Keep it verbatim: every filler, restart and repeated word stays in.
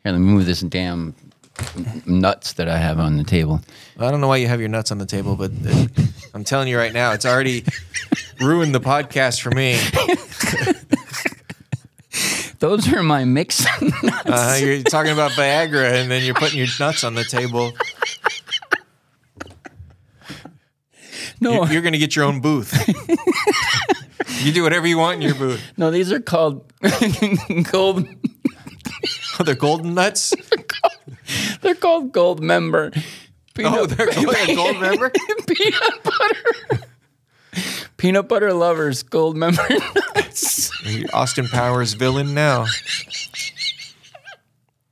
Here, let me move this damn nuts that I have on the table. I don't know why you have your nuts on the table, but uh, I'm telling you right now, it's already ruined the podcast for me. Those are my mixed nuts. Uh, you're talking about Viagra, and then you're putting your nuts on the table. No, You're, you're going to get your own booth. You do whatever you want in your booth. no, these are called gold. Oh, they're golden nuts? They're called Gold Member. Peanut, Oh, they're called a gold member? Peanut butter. Peanut butter lovers, Gold Member nuts. Austin Powers villain now.